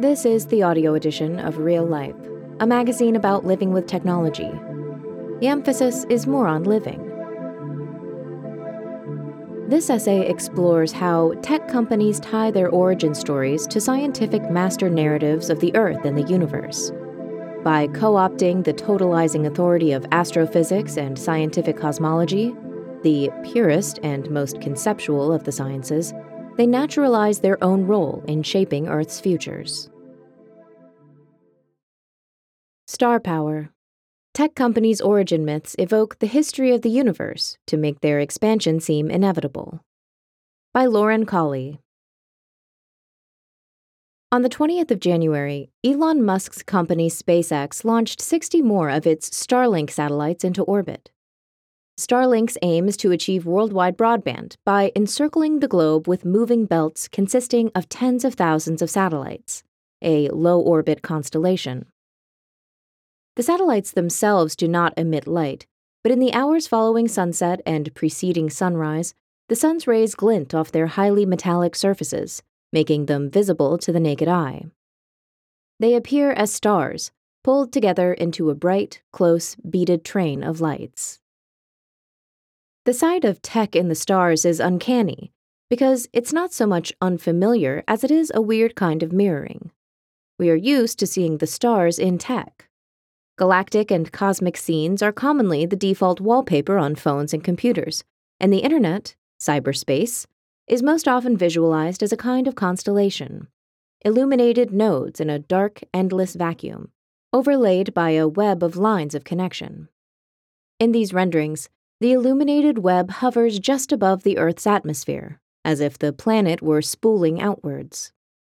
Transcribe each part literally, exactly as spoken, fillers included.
This is the audio edition of Real Life, a magazine about living with technology. The emphasis is more on living. This essay explores how tech companies tie their origin stories to scientific master narratives of the Earth and the universe. By co-opting the totalizing authority of astrophysics and scientific cosmology, the purest and most conceptual of the sciences, they naturalize their own role in shaping Earth's futures. Star power. Tech companies' origin myths evoke the history of the universe to make their expansion seem inevitable. By Lauren Colley. On the twentieth of January, Elon Musk's company SpaceX launched sixty more of its Starlink satellites into orbit. Starlink's aim is to achieve worldwide broadband by encircling the globe with moving belts consisting of tens of thousands of satellites, a low-orbit constellation. The satellites themselves do not emit light, but in the hours following sunset and preceding sunrise, the sun's rays glint off their highly metallic surfaces, making them visible to the naked eye. They appear as stars, pulled together into a bright, close, beaded train of lights. The sight of tech in the stars is uncanny, because it's not so much unfamiliar as it is a weird kind of mirroring. We are used to seeing the stars in tech. Galactic and cosmic scenes are commonly the default wallpaper on phones and computers, and the internet, cyberspace, is most often visualized as a kind of constellation, illuminated nodes in a dark, endless vacuum, overlaid by a web of lines of connection. In these renderings, the illuminated web hovers just above the Earth's atmosphere, as if the planet were spooling outwards.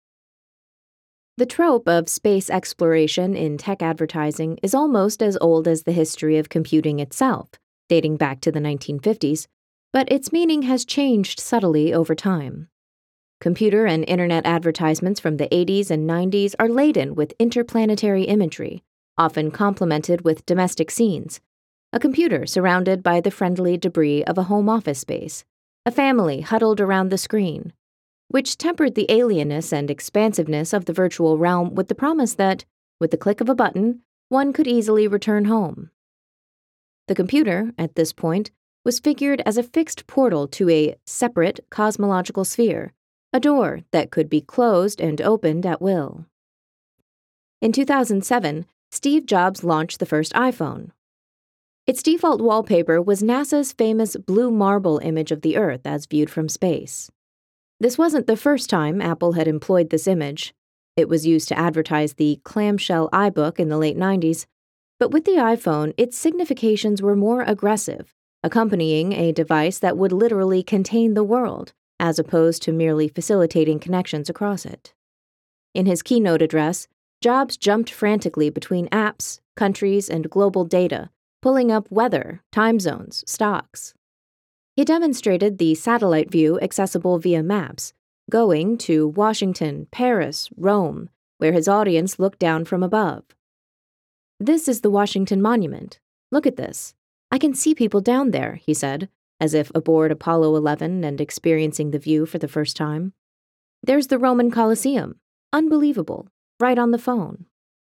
The trope of space exploration in tech advertising is almost as old as the history of computing itself, dating back to the nineteen fifties, but its meaning has changed subtly over time. Computer and internet advertisements from the eighties and nineties are laden with interplanetary imagery, often complemented with domestic scenes. A computer surrounded by the friendly debris of a home office space, a family huddled around the screen, which tempered the alienness and expansiveness of the virtual realm with the promise that, with the click of a button, one could easily return home. The computer, at this point, was figured as a fixed portal to a separate cosmological sphere, a door that could be closed and opened at will. In two thousand seven, Steve Jobs launched the first iPhone. Its default wallpaper was NASA's famous blue marble image of the Earth as viewed from space. This wasn't the first time Apple had employed this image. It was used to advertise the clamshell iBook in the late nineties, but with the iPhone, its significations were more aggressive, accompanying a device that would literally contain the world, as opposed to merely facilitating connections across it. In his keynote address, Jobs jumped frantically between apps, countries, and global data, pulling up weather, time zones, stocks. He demonstrated the satellite view accessible via maps, going to Washington, Paris, Rome, where his audience looked down from above. "This is the Washington Monument. Look at this. I can see people down there," he said, as if aboard Apollo eleven and experiencing the view for the first time. "There's the Roman Colosseum. Unbelievable. Right on the phone."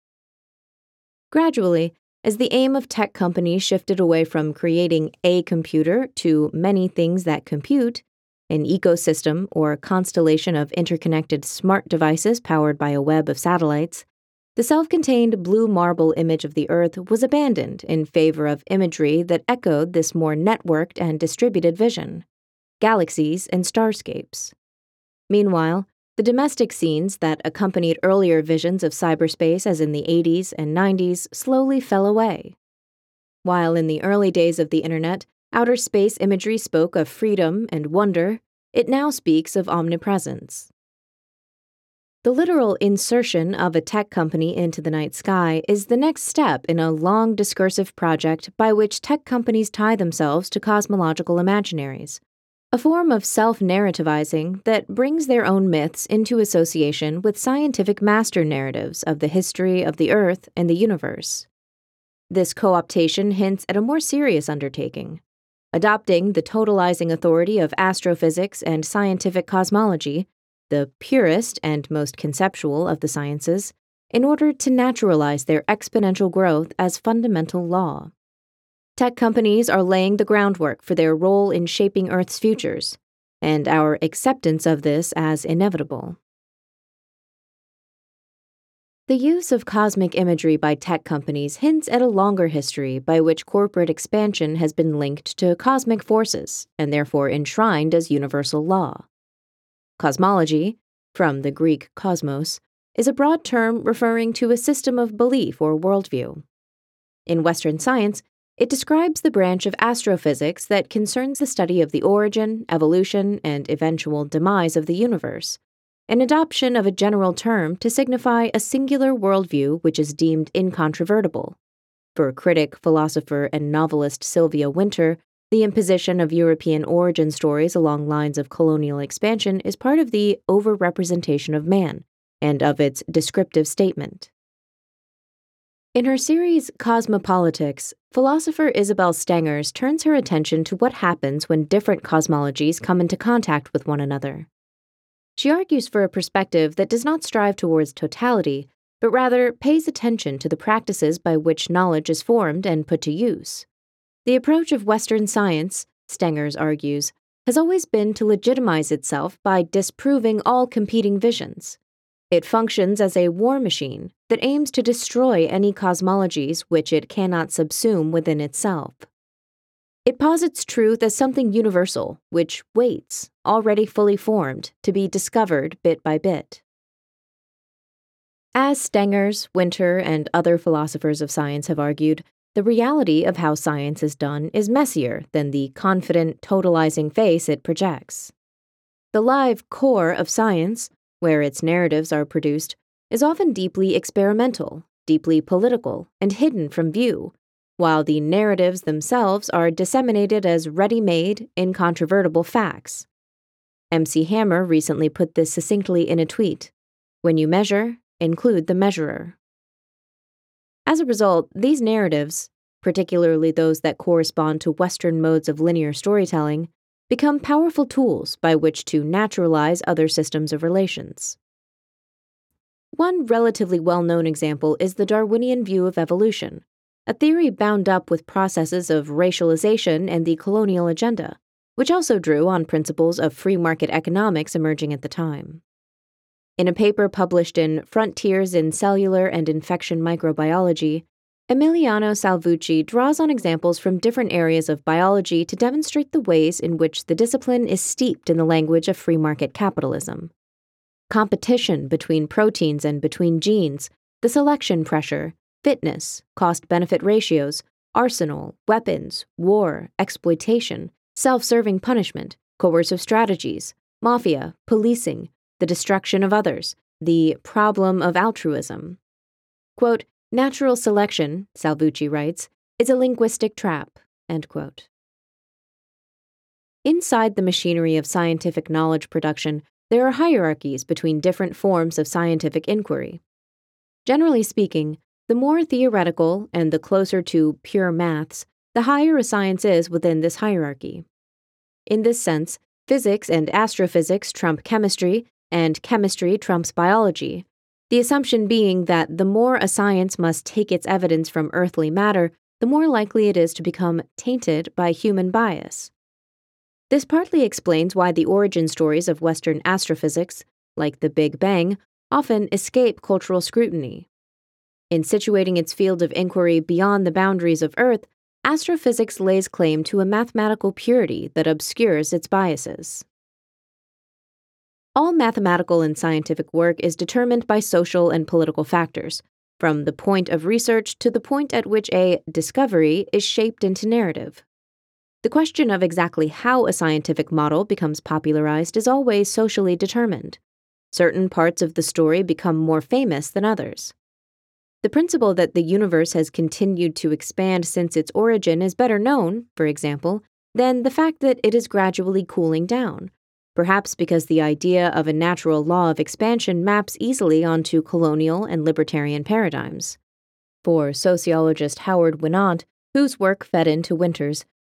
Gradually, as the aim of tech companies shifted away from creating a computer to many things that compute, an ecosystem or constellation of interconnected smart devices powered by a web of satellites, the self-contained blue marble image of the Earth was abandoned in favor of imagery that echoed this more networked and distributed vision: galaxies and starscapes. Meanwhile, the domestic scenes that accompanied earlier visions of cyberspace as in the eighties and nineties slowly fell away. While in the early days of the internet, outer space imagery spoke of freedom and wonder, it now speaks of omnipresence. The literal insertion of a tech company into the night sky is the next step in a long discursive project by which tech companies tie themselves to cosmological imaginaries, a form of self-narrativizing that brings their own myths into association with scientific master narratives of the history of the Earth and the universe. This co-optation hints at a more serious undertaking. Adopting the totalizing authority of astrophysics and scientific cosmology, the purest and most conceptual of the sciences, in order to naturalize their exponential growth as fundamental law. Tech companies are laying the groundwork for their role in shaping Earth's futures, and our acceptance of this as inevitable. The use of cosmic imagery by tech companies hints at a longer history by which corporate expansion has been linked to cosmic forces and therefore enshrined as universal law. Cosmology, from the Greek kosmos, is a broad term referring to a system of belief or worldview. In Western science, it describes the branch of astrophysics that concerns the study of the origin, evolution, and eventual demise of the universe, an adoption of a general term to signify a singular worldview which is deemed incontrovertible. For critic, philosopher, and novelist Sylvia Wynter, the imposition of European origin stories along lines of colonial expansion is part of the overrepresentation of man and of its descriptive statement. In her series Cosmopolitics, philosopher Isabel Stengers turns her attention to what happens when different cosmologies come into contact with one another. She argues for a perspective that does not strive towards totality, but rather pays attention to the practices by which knowledge is formed and put to use. The approach of Western science, Stengers argues, has always been to legitimize itself by disproving all competing visions. It functions as a war machine that aims to destroy any cosmologies which it cannot subsume within itself. It posits truth as something universal, which waits, already fully formed, to be discovered bit by bit. As Stengers, Wynter, and other philosophers of science have argued, the reality of how science is done is messier than the confident, totalizing face it projects. The live core of science, where its narratives are produced, is often deeply experimental, deeply political, and hidden from view, while the narratives themselves are disseminated as ready-made, incontrovertible facts. M C Hammer recently put this succinctly in a tweet: "When you measure, include the measurer." As a result, these narratives, particularly those that correspond to Western modes of linear storytelling, become powerful tools by which to naturalize other systems of relations. One relatively well-known example is the Darwinian view of evolution, a theory bound up with processes of racialization and the colonial agenda, which also drew on principles of free market economics emerging at the time. In a paper published in Frontiers in Cellular and Infection Microbiology, Emiliano Salvucci draws on examples from different areas of biology to demonstrate the ways in which the discipline is steeped in the language of free market capitalism. Competition between proteins and between genes, the selection pressure, fitness, cost-benefit ratios, arsenal, weapons, war, exploitation, self-serving punishment, coercive strategies, mafia, policing, the destruction of others, the problem of altruism. Quote, "Natural selection," Salvucci writes, "is a linguistic trap," end quote. Inside the machinery of scientific knowledge production, there are hierarchies between different forms of scientific inquiry. Generally speaking, the more theoretical and the closer to pure maths, the higher a science is within this hierarchy. In this sense, physics and astrophysics trump chemistry, and chemistry trumps biology, the assumption being that the more a science must take its evidence from earthly matter, the more likely it is to become tainted by human bias. This partly explains why the origin stories of Western astrophysics, like the Big Bang, often escape cultural scrutiny. In situating its field of inquiry beyond the boundaries of Earth, astrophysics lays claim to a mathematical purity that obscures its biases. All mathematical and scientific work is determined by social and political factors, from the point of research to the point at which a discovery is shaped into narrative. The question of exactly how a scientific model becomes popularized is always socially determined. Certain parts of the story become more famous than others. The principle that the universe has continued to expand since its origin is better known, for example, than the fact that it is gradually cooling down, perhaps because the idea of a natural law of expansion maps easily onto colonial and libertarian paradigms. For sociologist Howard Winant, whose work fed into Wynter's,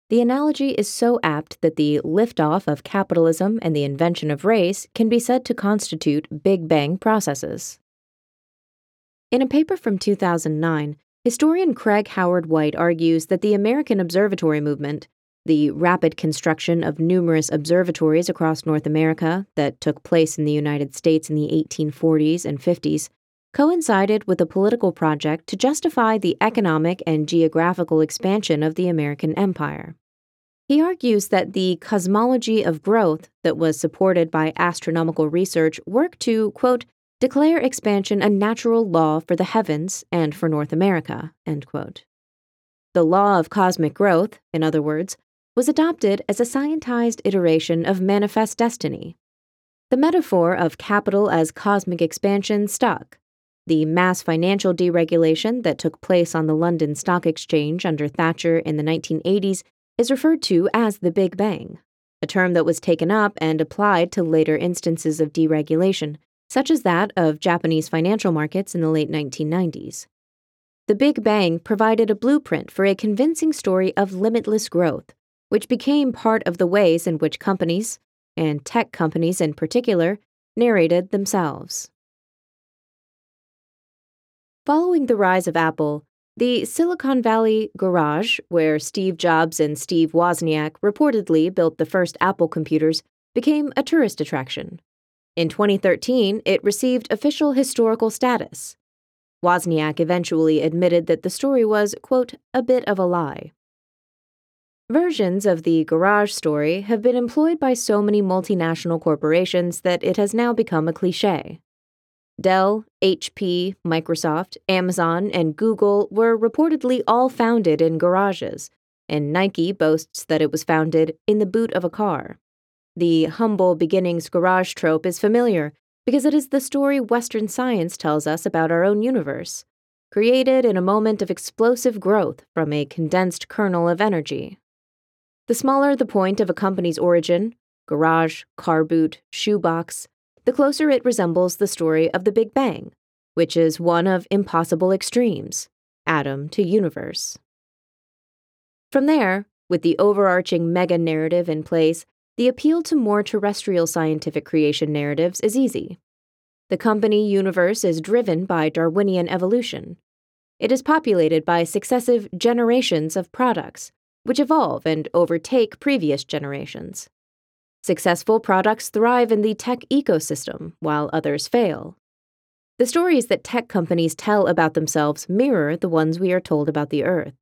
The analogy is so apt that the liftoff of capitalism and the invention of race can be said to constitute Big Bang processes. In a paper from two thousand nine, historian Craig Howard White argues that the American Observatory Movement, the rapid construction of numerous observatories across North America that took place in the United States in the eighteen forties and fifties, coincided with a political project to justify the economic and geographical expansion of the American empire. He argues that the cosmology of growth that was supported by astronomical research worked to, quote, declare expansion a natural law for the heavens and for North America, end quote. The law of cosmic growth, in other words, was adopted as a scientized iteration of manifest destiny. The metaphor of capital as cosmic expansion stuck. The mass financial deregulation that took place on the London Stock Exchange under Thatcher in the nineteen eighties is referred to as the Big Bang, a term that was taken up and applied to later instances of deregulation, such as that of Japanese financial markets in the late nineteen nineties. The Big Bang provided a blueprint for a convincing story of limitless growth, which became part of the ways in which companies, and tech companies in particular, narrated themselves. Following the rise of Apple, the Silicon Valley garage, where Steve Jobs and Steve Wozniak reportedly built the first Apple computers, became a tourist attraction. In twenty thirteen, it received official historical status. Wozniak eventually admitted that the story was, quote, a bit of a lie. Versions of the garage story have been employed by so many multinational corporations that it has now become a cliché. Dell, H P, Microsoft, Amazon, and Google were reportedly all founded in garages, and Nike boasts that it was founded in the boot of a car. The humble beginnings garage trope is familiar because it is the story Western science tells us about our own universe, created in a moment of explosive growth from a condensed kernel of energy. The smaller the point of a company's origin, garage, car boot, shoebox, the closer it resembles the story of the Big Bang, which is one of impossible extremes, atom to universe. From there, with the overarching mega-narrative in place, the appeal to more terrestrial scientific creation narratives is easy. The company universe is driven by Darwinian evolution. It is populated by successive generations of products, which evolve and overtake previous generations. Successful products thrive in the tech ecosystem, while others fail. The stories that tech companies tell about themselves mirror the ones we are told about the Earth.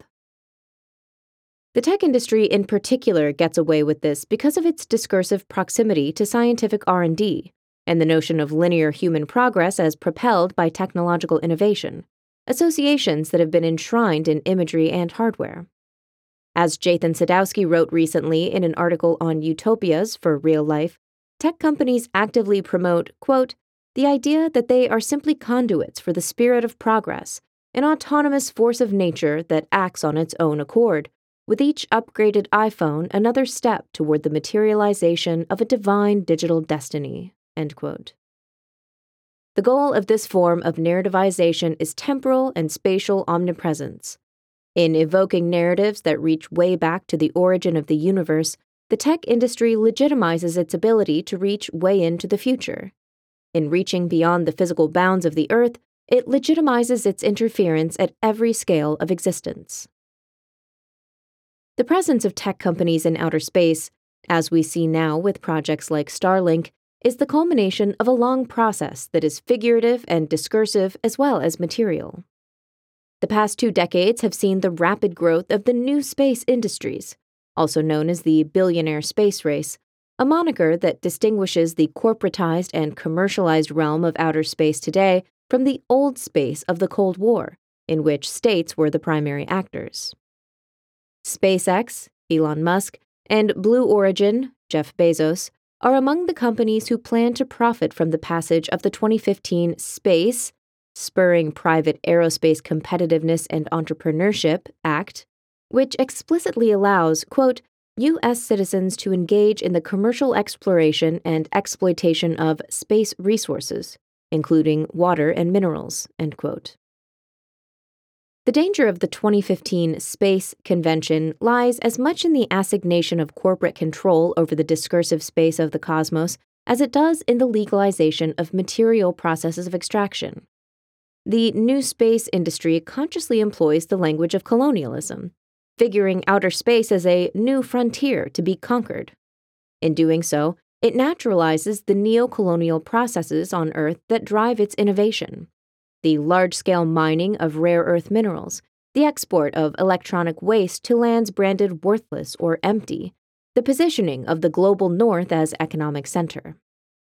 The tech industry in particular gets away with this because of its discursive proximity to scientific R and D, and the notion of linear human progress as propelled by technological innovation, associations that have been enshrined in imagery and hardware. As Jathan Sadowski wrote recently in an article on utopias for real life, tech companies actively promote, quote, the idea that they are simply conduits for the spirit of progress, an autonomous force of nature that acts on its own accord, with each upgraded iPhone another step toward the materialization of a divine digital destiny, end quote. The goal of this form of narrativization is temporal and spatial omnipresence. In evoking narratives that reach way back to the origin of the universe, the tech industry legitimizes its ability to reach way into the future. In reaching beyond the physical bounds of the Earth, it legitimizes its interference at every scale of existence. The presence of tech companies in outer space, as we see now with projects like Starlink, is the culmination of a long process that is figurative and discursive as well as material. The past two decades have seen the rapid growth of the new space industries, also known as the billionaire space race, a moniker that distinguishes the corporatized and commercialized realm of outer space today from the old space of the Cold War, in which states were the primary actors. SpaceX, Elon Musk, and Blue Origin, Jeff Bezos, are among the companies who plan to profit from the passage of the twenty fifteen Space, Spurring Private Aerospace Competitiveness and Entrepreneurship Act, which explicitly allows, quote, U S citizens to engage in the commercial exploration and exploitation of space resources, including water and minerals, end quote. The danger of the twenty fifteen Space Convention lies as much in the assignation of corporate control over the discursive space of the cosmos as it does in the legalization of material processes of extraction. The new space industry consciously employs the language of colonialism, figuring outer space as a new frontier to be conquered. In doing so, it naturalizes the neo-colonial processes on Earth that drive its innovation: the large-scale mining of rare earth minerals, the export of electronic waste to lands branded worthless or empty, the positioning of the global North as economic center.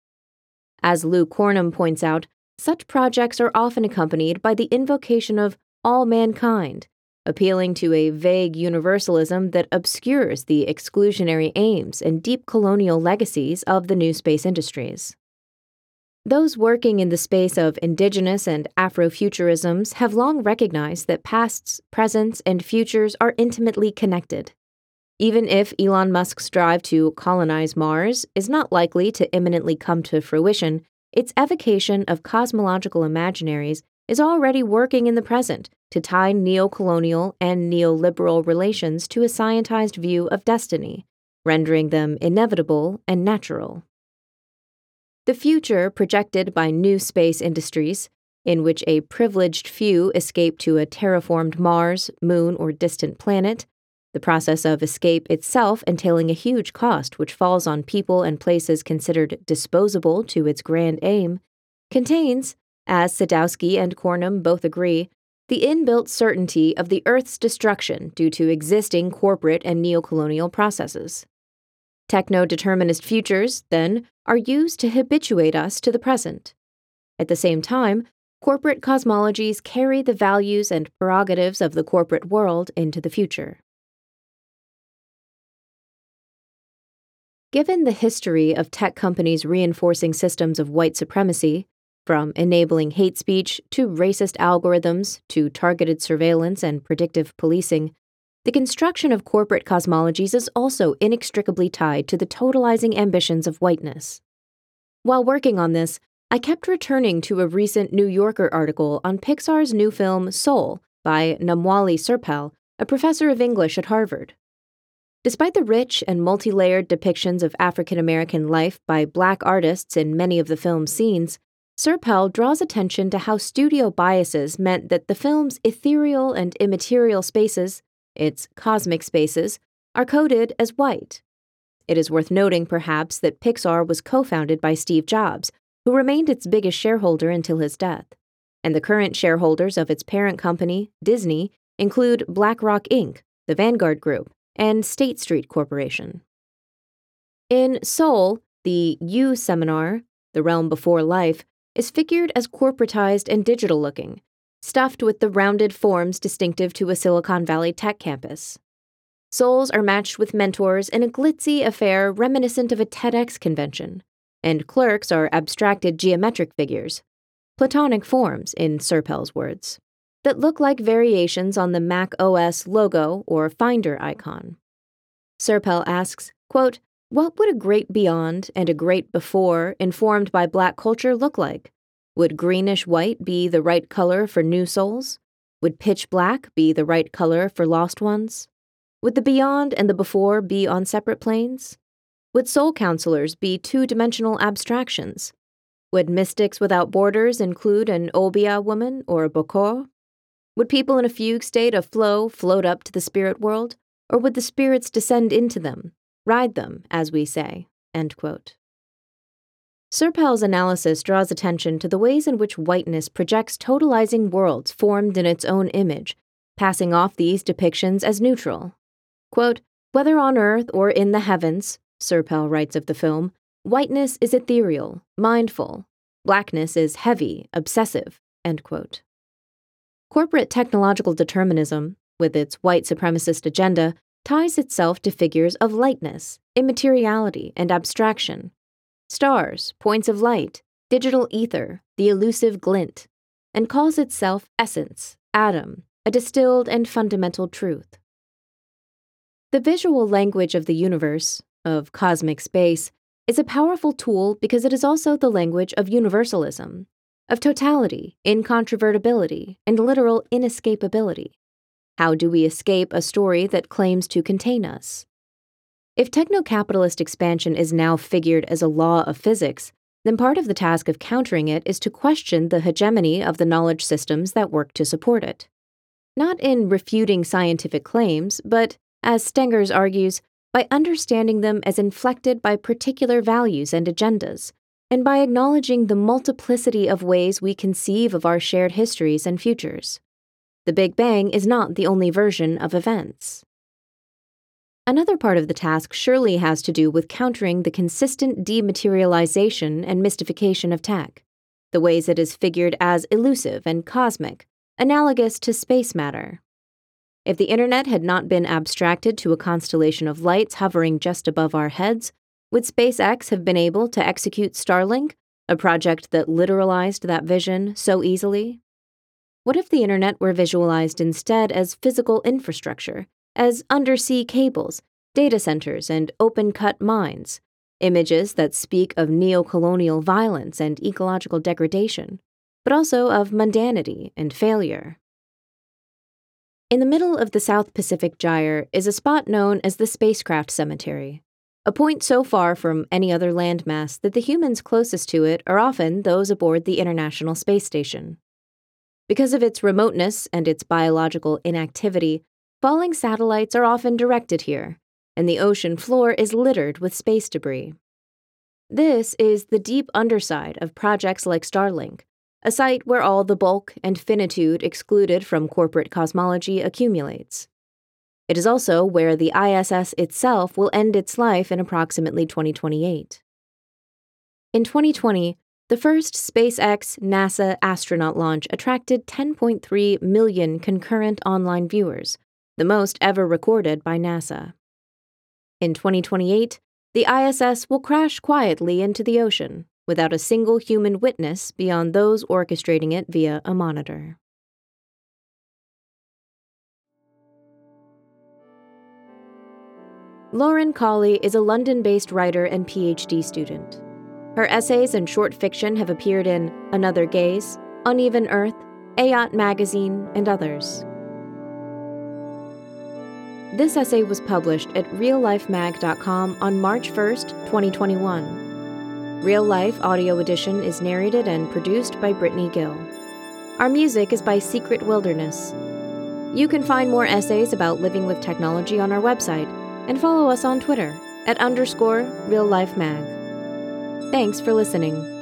As Lou Cornum points out, such projects are often accompanied by the invocation of all mankind, appealing to a vague universalism that obscures the exclusionary aims and deep colonial legacies of the new space industries. Those working in the space of indigenous and Afrofuturisms have long recognized that pasts, presents, and futures are intimately connected. Even if Elon Musk's drive to colonize Mars is not likely to imminently come to fruition, its evocation of cosmological imaginaries is already working in the present to tie neo-colonial and neoliberal relations to a scientized view of destiny, rendering them inevitable and natural. The future projected by new space industries, in which a privileged few escape to a terraformed Mars, moon, or distant planet, the process of escape itself entailing a huge cost which falls on people and places considered disposable to its grand aim, contains, as Sadowski and Cornum both agree, the inbuilt certainty of the Earth's destruction due to existing corporate and neocolonial processes. Techno-determinist futures, then, are used to habituate us to the present. At the same time, corporate cosmologies carry the values and prerogatives of the corporate world into the future. Given the history of tech companies reinforcing systems of white supremacy, from enabling hate speech to racist algorithms to targeted surveillance and predictive policing, the construction of corporate cosmologies is also inextricably tied to the totalizing ambitions of whiteness. While working on this, I kept returning to a recent New Yorker article on Pixar's new film Soul by Namwali Serpal, a professor of English at Harvard. Despite the rich and multi-layered depictions of African American life by Black artists in many of the film's scenes, Serpal draws attention to how studio biases meant that the film's ethereal and immaterial spaces, its cosmic spaces, are coded as white. It is worth noting, perhaps, that Pixar was co-founded by Steve Jobs, who remained its biggest shareholder until his death, and the current shareholders of its parent company, Disney, include BlackRock Incorporated, the Vanguard Group, and State Street Corporation. In Soul, the You seminar, the realm before life, is figured as corporatized and digital-looking, stuffed with the rounded forms distinctive to a Silicon Valley tech campus. Souls are matched with mentors in a glitzy affair reminiscent of a TEDx convention, and clerks are abstracted geometric figures, platonic forms, in Serpal's words, that look like variations on the Mac O S logo or Finder icon. Serpal asks, quote, "What would a great beyond and a great before informed by Black culture look like? Would greenish-white be the right color for new souls? Would pitch black be the right color for lost ones? Would the beyond and the before be on separate planes? Would soul counselors be two-dimensional abstractions? Would mystics without borders include an Obeah woman or a Bokor? Would people in a fugue state of flow float up to the spirit world, or would the spirits descend into them, ride them, as we say?" End quote. Serpal's analysis draws attention to the ways in which whiteness projects totalizing worlds formed in its own image, passing off these depictions as neutral. Quote, "Whether on earth or in the heavens," Serpal writes of the film, "whiteness is ethereal, mindful. Blackness is heavy, obsessive." End quote. Corporate technological determinism, with its white supremacist agenda, ties itself to figures of lightness, immateriality, and abstraction. Stars, points of light, digital ether, the elusive glint, and calls itself essence, atom, a distilled and fundamental truth. The visual language of the universe, of cosmic space, is a powerful tool because it is also the language of universalism, of totality, incontrovertibility, and literal inescapability. How do we escape a story that claims to contain us? If techno-capitalist expansion is now figured as a law of physics, then part of the task of countering it is to question the hegemony of the knowledge systems that work to support it. Not in refuting scientific claims, but, as Stengers argues, by understanding them as inflected by particular values and agendas, and by acknowledging the multiplicity of ways we conceive of our shared histories and futures. The Big Bang is not the only version of events. Another part of the task surely has to do with countering the consistent dematerialization and mystification of tech, the ways it is figured as elusive and cosmic, analogous to space matter. If the internet had not been abstracted to a constellation of lights hovering just above our heads, would SpaceX have been able to execute Starlink, a project that literalized that vision so easily? What if the internet were visualized instead as physical infrastructure, as undersea cables, data centers, and open-cut mines, images that speak of neo-colonial violence and ecological degradation, but also of mundanity and failure? In the middle of the South Pacific Gyre is a spot known as the Spacecraft Cemetery, a point so far from any other landmass that the humans closest to it are often those aboard the International Space Station. Because of its remoteness and its biological inactivity, falling satellites are often directed here, and the ocean floor is littered with space debris. This is the deep underside of projects like Starlink, a site where all the bulk and finitude excluded from corporate cosmology accumulates. It is also where the I S S itself will end its life in approximately twenty twenty-eight. In twenty twenty, the first SpaceX NASA astronaut launch attracted ten point three million concurrent online viewers, the most ever recorded by NASA. In twenty twenty-eight, the I S S will crash quietly into the ocean, without a single human witness beyond those orchestrating it via a monitor. Lauren Colley is a London-based writer and P H D student. Her essays and short fiction have appeared in Another Gaze, Uneven Earth, Ayat Magazine, and others. This essay was published at real life mag dot com on March first, twenty twenty-one. Real Life Audio Edition is narrated and produced by Brittany Gill. Our music is by Secret Wilderness. You can find more essays about living with technology on our website, and follow us on Twitter at underscore real life mag. Thanks for listening.